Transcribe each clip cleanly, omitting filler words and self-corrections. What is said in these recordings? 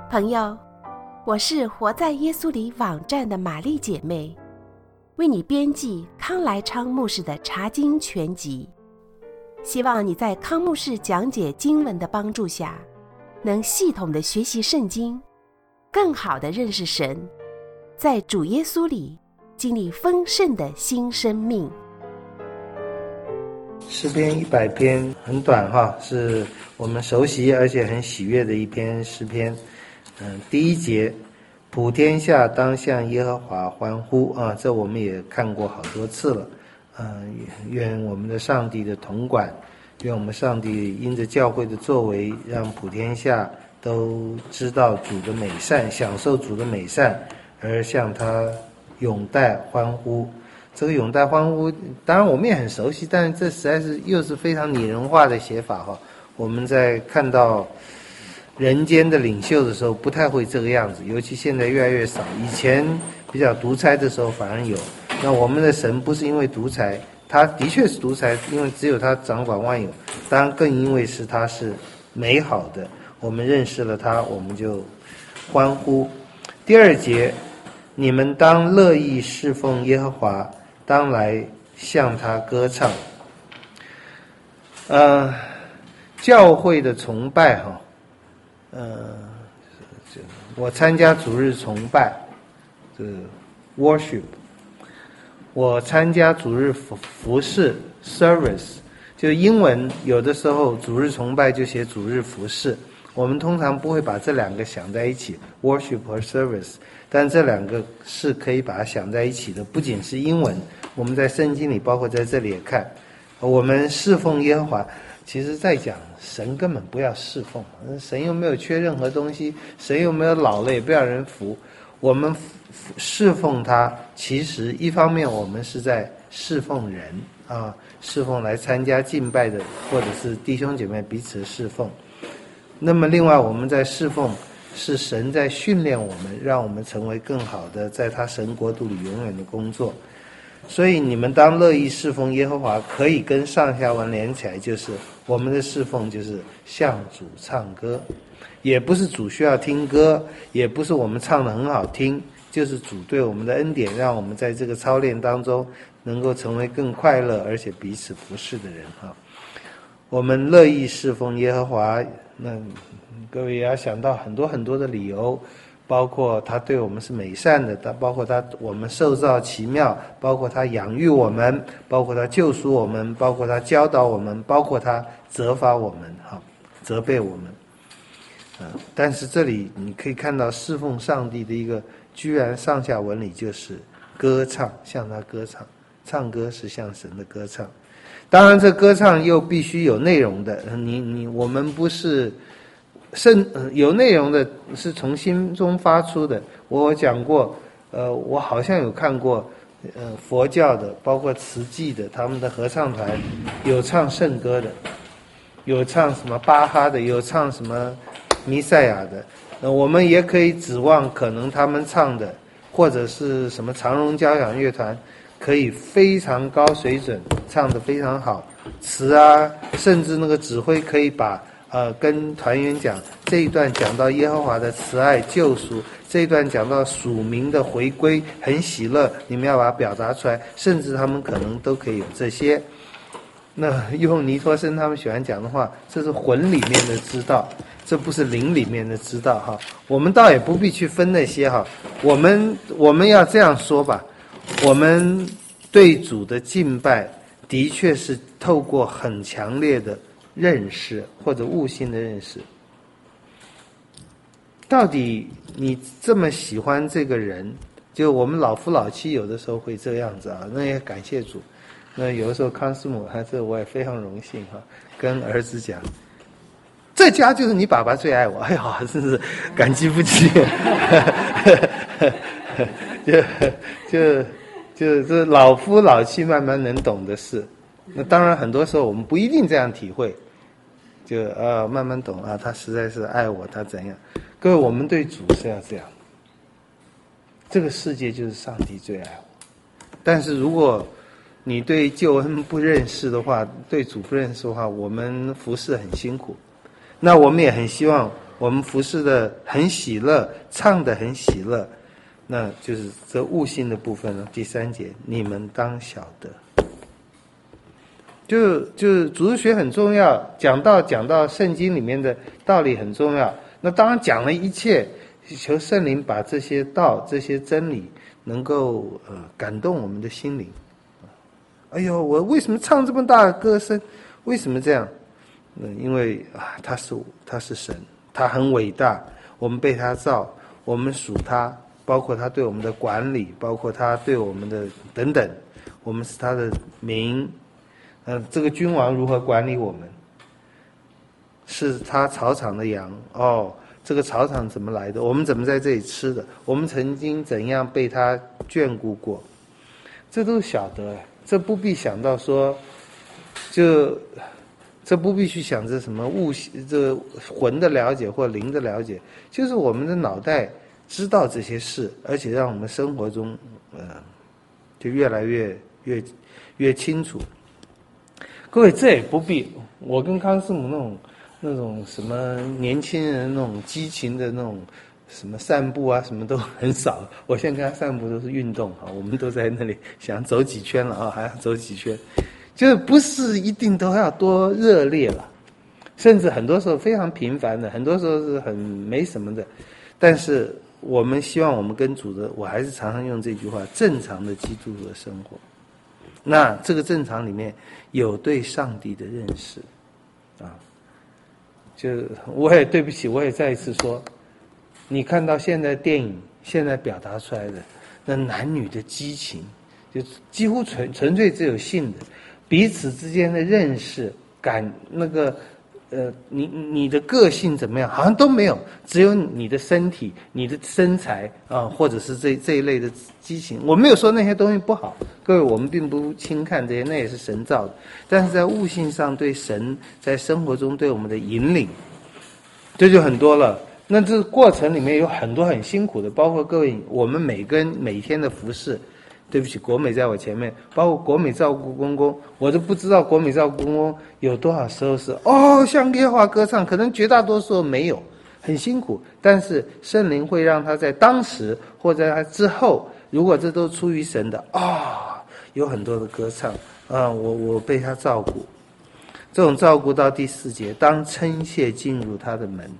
朋友，我是活在耶稣里网站的玛丽姐妹，为你编辑康来昌牧师的查经全集。希望你在康牧师讲解经文的帮助下，能系统的学习圣经，更好的认识神，在主耶稣里经历丰盛的新生命。 诗篇100篇很短哈，是我们熟悉而且很喜悦的一篇诗篇。第一节，普天下当向耶和华欢呼啊，这我们也看过好多次了。愿我们的上帝的统管，愿我们上帝因着教会的作为，让普天下都知道主的美善，享受主的美善，而向他拥戴欢呼。这个拥戴欢呼，当然我们也很熟悉，但是这实在是又是非常拟人化的写法哈。我们在看到人间的领袖的时候，不太会这个样子，尤其现在越来越少。以前比较独裁的时候反而有。那我们的神不是因为独裁，他的确是独裁，因为只有他掌管万有，当然更因为是他是美好的，我们认识了他，我们就欢呼。第二节，你们当乐意侍奉耶和华，当来向他歌唱。教会的崇拜哈，我参加主日崇拜，这 worship， 我参加主日服事 service， 就英文有的时候主日崇拜就写主日服事，我们通常不会把这两个想在一起 worship 和 service， 但这两个是可以把它想在一起的。不仅是英文，我们在圣经里包括在这里也看，我们侍奉耶和华，其实在讲神根本不要侍奉，神又没有缺任何东西，神又没有老了也不要人服，我们侍奉他，其实一方面我们是在侍奉人啊，侍奉来参加敬拜的，或者是弟兄姐妹彼此侍奉。那么另外我们在侍奉，是神在训练我们，让我们成为更好的在他神国度里永远的工作。所以你们当乐意侍奉耶和华，可以跟上下文连起来，就是我们的侍奉就是向主唱歌，也不是主需要听歌，也不是我们唱得很好听，就是主对我们的恩典，让我们在这个操练当中能够成为更快乐而且彼此服侍的人哈。我们乐意侍奉耶和华，那各位也要想到很多很多的理由，包括他对我们是美善的，包括我们受造奇妙，包括他养育我们，包括他救赎我们，包括他教导我们，包括他责罚我们责备我们。但是这里你可以看到侍奉上帝的一个居然上下文里就是歌唱，向他歌唱，唱歌是向神的歌唱。当然这歌唱又必须有内容的，我们不是有内容的，是从心中发出的。我讲过，我好像有看过，佛教的，包括慈济的，他们的合唱团有唱圣歌的，有唱什么巴哈的，有唱什么弥赛亚的。我们也可以指望，可能他们唱的，或者是什么长荣交响乐团，可以非常高水准，唱得非常好，词啊，甚至那个指挥可以把跟团员讲，这一段讲到耶和华的慈爱救赎，这一段讲到属民的回归，很喜乐，你们要把它表达出来，甚至他们可能都可以有这些。那用尼托生他们喜欢讲的话，这是魂里面的知道，这不是灵里面的知道哈。我们倒也不必去分那些哈，我们要这样说吧，我们对主的敬拜的确是透过很强烈的认识或者悟性的认识。到底你这么喜欢这个人，就我们老夫老妻有的时候会这样子啊，那也感谢主。那有的时候康师母，这我也非常荣幸哈，跟儿子讲，这家就是你爸爸最爱我，哎呀，真是感激不尽。就这老夫老妻慢慢能懂的事。那当然很多时候我们不一定这样体会，就慢慢懂啊，他实在是爱我，他怎样。各位，我们对主是要这样，这个世界就是上帝最爱我。但是如果你对救恩不认识的话，对主不认识的话，我们服侍很辛苦。那我们也很希望我们服侍的很喜乐，唱的很喜乐，那就是这悟性的部分了。第3节，你们当晓得，就是主日学很重要，讲到圣经里面的道理很重要。那当然讲了一切，求圣灵把这些道、这些真理能够感动我们的心灵。哎呦，我为什么唱这么大的歌声？为什么这样？因为他是神，他很伟大，我们被他造，我们属他，包括他对我们的管理，包括他对我们的等等，我们是他的民。这个君王如何管理我们？是他草场的羊哦，这个草场怎么来的？我们怎么在这里吃的？我们曾经怎样被他眷顾过？这都晓得，这不必想到说，这不必去想着什么这魂的了解或灵的了解，就是我们的脑袋知道这些事，而且让我们生活中就越来越清楚。各位，这也不必，我跟康师母那种什么年轻人那种激情的那种什么散步啊，什么都很少。我现在跟他散步都是运动啊，我们都在那里想走几圈了啊，还要走几圈，就是不是一定都要多热烈了，甚至很多时候非常平凡的，很多时候是很没什么的。但是我们希望我们跟主的，我还是常常用这句话：正常的基督徒的生活。那这个正常里面有对上帝的认识啊，就我也对不起，我也再一次说，你看到现在电影现在表达出来的那男女的激情，就几乎纯粹只有性的，彼此之间的认识感那个你的个性怎么样，好像都没有，只有你的身体、你的身材啊，或者是这一类的激情。我没有说那些东西不好，各位，我们并不轻看这些，那也是神造的。但是在悟性上，对神在生活中对我们的引领，这就很多了。那这个过程里面有很多很辛苦的，包括各位我们每天的服事。对不起，国美在我前面，包括国美照顾公公，我都不知道国美照顾公公有多少时候是向耶和华歌唱，可能绝大多数没有，很辛苦。但是圣灵会让他在当时或者他之后，如果这都出于神的有很多的歌唱我被他照顾。这种照顾到第4节，当称谢进入他的门，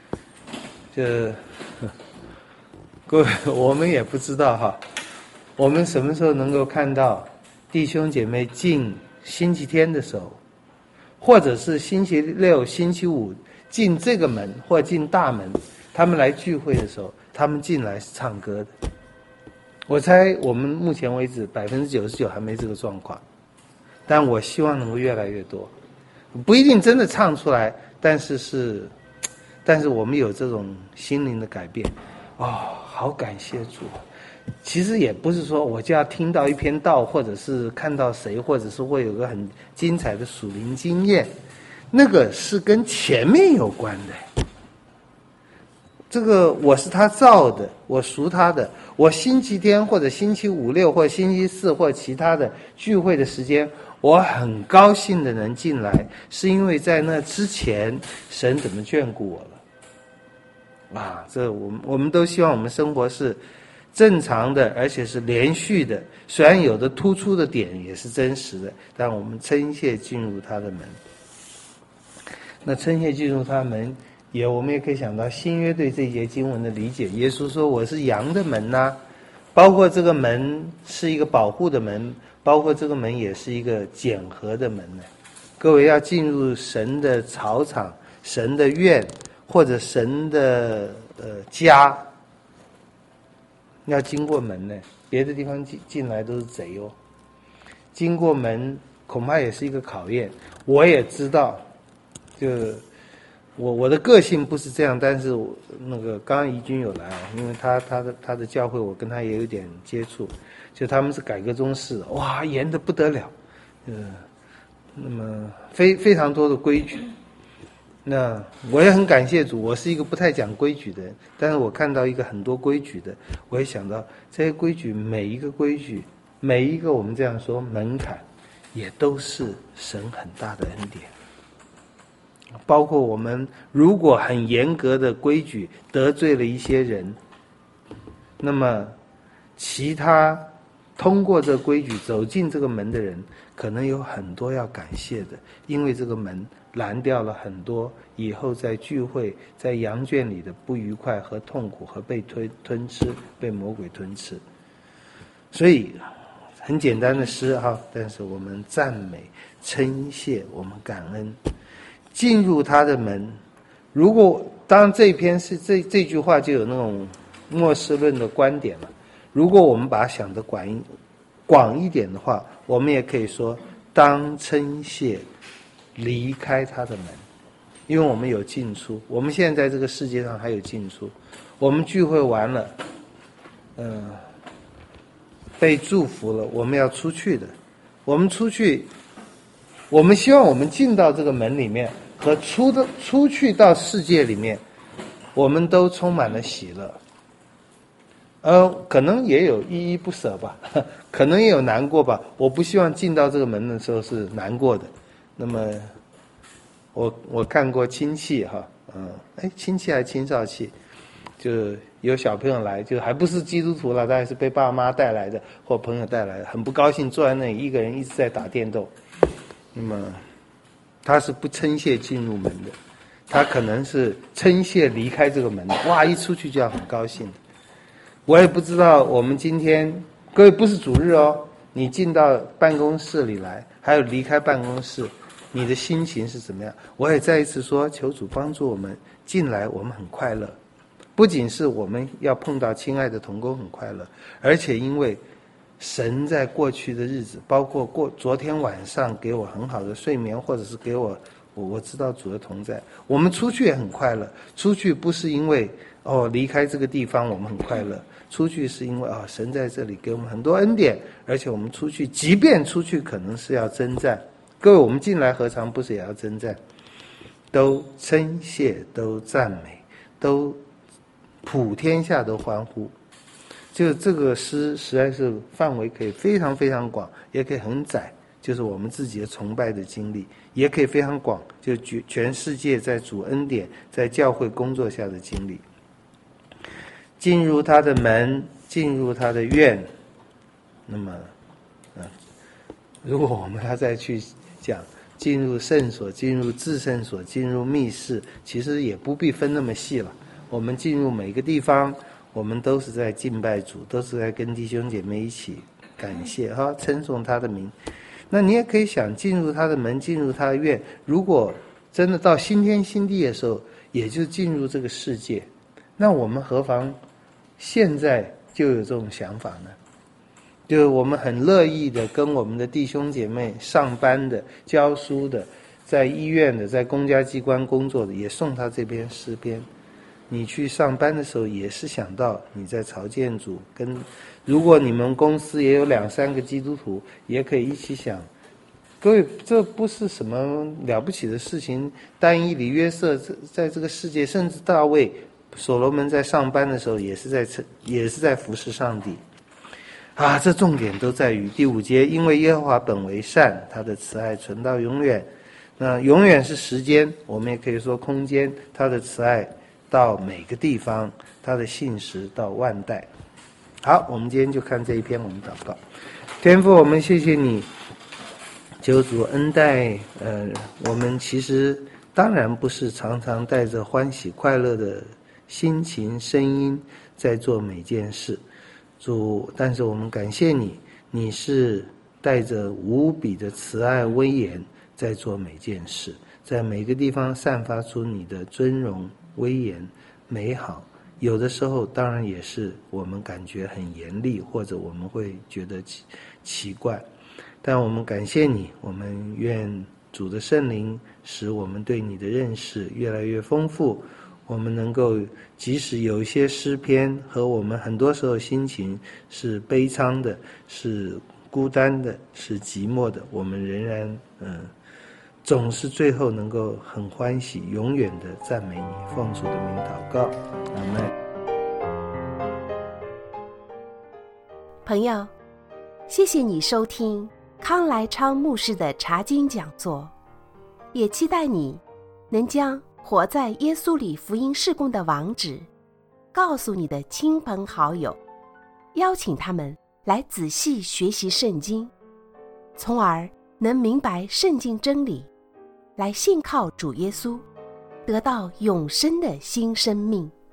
各位我们也不知道哈。我们什么时候能够看到弟兄姐妹进星期天的时候，或者是星期六、星期五进这个门或进大门，他们来聚会的时候，他们进来是唱歌的。我猜我们目前为止99%还没这个状况，但我希望能够越来越多，不一定真的唱出来，但是我们有这种心灵的改变，好感谢主。其实也不是说我就要听到一篇道，或者是看到谁，或者是会有个很精彩的属灵经验，那个是跟前面有关的。这个我是他造的，我属他的，我星期天或者星期五六或星期四或其他的聚会的时间，我很高兴的能进来，是因为在那之前神怎么眷顾我了。这我们都希望我们生活是正常的，而且是连续的，虽然有的突出的点也是真实的，但我们称谢进入他的门。那称谢进入他的门，我们也可以想到新约对这一节经文的理解。耶稣说我是羊的门包括这个门是一个保护的门，包括这个门也是一个检核的门各位要进入神的草场、神的院或者神的家，要经过门别的地方进来都是贼经过门恐怕也是一个考验。我也知道，就我的个性不是这样，但是那个刚刚怡君有来因为他的教会我跟他也有点接触，就他们是改革宗式的，严得不得了，那么非常多的规矩。那我也很感谢主，我是一个不太讲规矩的人，但是我看到一个很多规矩的，我也想到这些规矩，每一个规矩，每一个我们这样说门槛，也都是神很大的恩典。 包括我们如果很严格的规矩得罪了一些人，那么其他通过这规矩走进这个门的人，可能有很多要感谢的，因为这个门拦掉了很多以后在聚会在羊圈里的不愉快和痛苦和被吞吃，被魔鬼吞吃。所以很简单的诗哈，但是我们赞美称谢，我们感恩，进入他的门。如果当然这篇是这句话就有那种末世论的观点了，如果我们把它想得广一点的话，我们也可以说当称谢离开他的门，因为我们有进出，我们现在在这个世界上还有进出，我们聚会完了被祝福了，我们要出去的，我们出去，我们希望我们进到这个门里面和出去到世界里面，我们都充满了喜乐。可能也有依依不舍吧，可能也有难过吧。我不希望进到这个门的时候是难过的。那么，我看过亲戚哈，亲戚还青少期，就有小朋友来，就还不是基督徒了，大概是被爸妈带来的或朋友带来的，很不高兴，坐在那里一个人一直在打电动。那么，他是不称谢进入门的，他可能是称谢离开这个门的。哇，一出去就要很高兴。我也不知道我们今天各位不是主日哦，你进到办公室里来，还有离开办公室，你的心情是怎么样？我也再一次说，求主帮助我们进来，我们很快乐。不仅是我们要碰到亲爱的同工很快乐，而且因为神在过去的日子，包括昨天晚上给我很好的睡眠，或者是给我知道主的同在，我们出去也很快乐。出去不是因为离开这个地方我们很快乐，出去是因为神在这里给我们很多恩典，而且我们出去，即便出去可能是要征战，各位我们进来何尝不是也要征战？都称谢，都赞美，都普天下都欢呼。就这个诗实在是范围可以非常非常广，也可以很窄，就是我们自己的崇拜的经历，也可以非常广，就全世界在主恩典在教会工作下的经历。进入他的门，进入他的院。那么如果我们要再去讲进入圣所，进入至圣所，进入密室，其实也不必分那么细了。我们进入每个地方，我们都是在敬拜主，都是在跟弟兄姐妹一起感谢称颂他的名。那你也可以想进入他的门，进入他的院，如果真的到新天新地的时候，也就进入这个世界，那我们何妨现在就有这种想法呢？就是我们很乐意的跟我们的弟兄姐妹上班的、教书的、在医院的、在公家机关工作的，也送他这篇诗篇。你去上班的时候也是想到你在朝见主，如果你们公司也有2-3个基督徒，也可以一起想。各位，这不是什么了不起的事情。但以理、约瑟在这个世界，甚至大卫、所罗门在上班的时候，也是在服侍上帝。这重点都在于第5节，因为耶和华本为善，他的慈爱存到永远。那永远是时间，我们也可以说空间，他的慈爱到每个地方，他的信实到万代。好，我们今天就看这一篇，我们祷告。天父，我们谢谢你，求主恩待我们其实当然不是常常带着欢喜快乐的心情声音在做每件事，主，但是我们感谢你，你是带着无比的慈爱威严在做每件事，在每个地方散发出你的尊荣威严美好。有的时候当然也是我们感觉很严厉，或者我们会觉得奇怪，但我们感谢你，我们愿主的圣灵使我们对你的认识越来越丰富，我们能够即使有一些诗篇和我们很多时候心情是悲伤的，是孤单的，是寂寞的，我们仍然总是最后能够很欢喜，永远的赞美你，奉主的名祷告，阿们。 朋友，谢谢你收听康来昌牧师的查经讲座，也期待你能将活在耶稣里福音事工的网址告诉你的亲朋好友，邀请他们来仔细学习圣经，从而能明白圣经真理，来信靠主耶稣，得到永生的新生命。